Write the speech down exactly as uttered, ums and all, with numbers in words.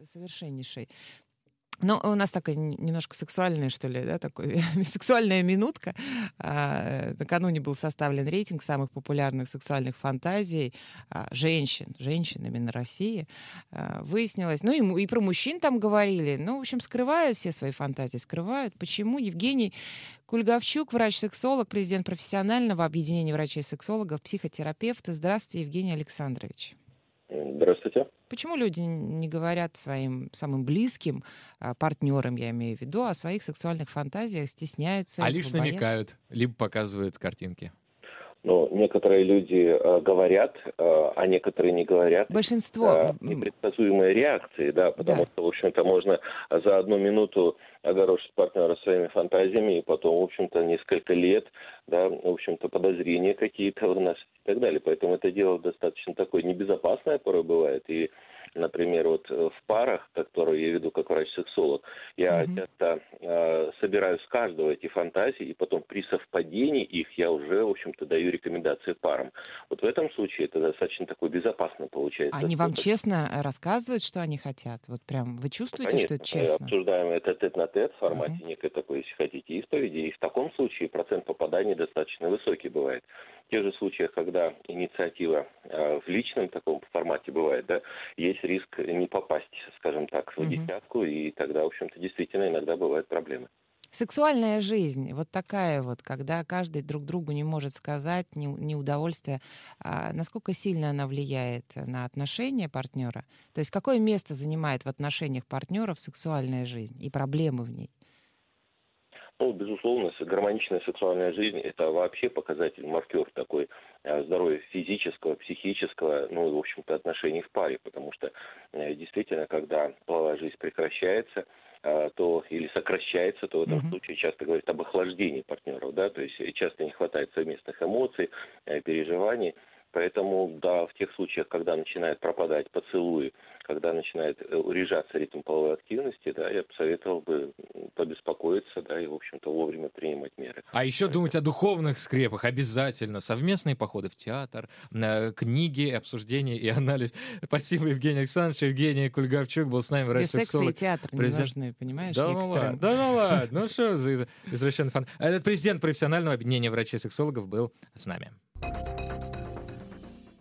совершеннейший. Но у нас такая немножко сексуальная, что ли, да, такая сексуальная минутка. А, накануне был составлен рейтинг самых популярных сексуальных фантазий а, женщин, женщинами на России. А, выяснилось, ну и, и про мужчин там говорили. Ну, в общем, скрывают все свои фантазии, скрывают. Почему? Евгений Кульгавчук, врач-сексолог, президент профессионального объединения врачей-сексологов, психотерапевт. Здравствуйте, Евгений Александрович. Здравствуйте. Почему люди не говорят своим самым близким партнерам, я имею в виду, о своих сексуальных фантазиях, стесняются? А лишь намекают, либо показывают картинки? Ну, некоторые люди э, говорят, э, а некоторые не говорят. Большинство. Э, непредсказуемые реакции, да, потому да. что, в общем-то, можно за одну минуту огорошить партнера своими фантазиями, и потом, в общем-то, несколько лет, да, в общем-то, подозрения какие-то у нас и так далее. Поэтому это дело достаточно такое небезопасное порой бывает. И, например, вот в парах, которые я веду как врач-сексолог, я mm-hmm. часто э, собираю с каждого эти фантазии, и потом при совпадении их я уже, в общем-то, даю рекомендации парам. Вот в этом случае это достаточно такое безопасно получается. Они вам честно рассказывают, что они хотят? Вот прям вы чувствуете, Конечно, что это честно? обсуждаем это тет-на-тет в формате uh-huh. некой такой, если хотите, исповеди. И в таком случае процент попаданий достаточно высокий бывает. В тех же случаях, когда инициатива э, в личном таком формате бывает, да, есть риск не попасть, скажем так, в uh-huh. десятку, и тогда, в общем-то, действительно иногда бывают проблемы. Сексуальная жизнь, вот такая вот, когда каждый друг другу не может сказать ни, ни удовольствия, а насколько сильно она влияет на отношения партнера? То есть какое место занимает в отношениях партнеров сексуальная жизнь и проблемы в ней? Ну, безусловно, гармоничная сексуальная жизнь – это вообще показатель, маркер такой здоровья физического, психического, ну и, в общем-то, отношений в паре, потому что действительно, когда половая жизнь прекращается, то или сокращается, то в этом uh-huh. случае часто говорят об охлаждении партнеров, да, то есть часто не хватает совместных эмоций, переживаний. Поэтому, да, в тех случаях, когда начинают пропадать поцелуи, когда начинает урежаться ритм половой активности, да, я бы советовал бы побеспокоиться, да, и, в общем-то, вовремя принимать меры. А еще думать о духовных скрепах обязательно. Совместные походы в театр, книги, обсуждения и анализ. Спасибо, Евгений Александрович. Евгений Кульгавчук был с нами, врач-сексолог. Без секса и театр президент... не нужны, понимаешь, да некоторым. Ну ладно, да ну ладно, ну что за извращенный фан. Этот президент профессионального объединения врачей-сексологов был с нами.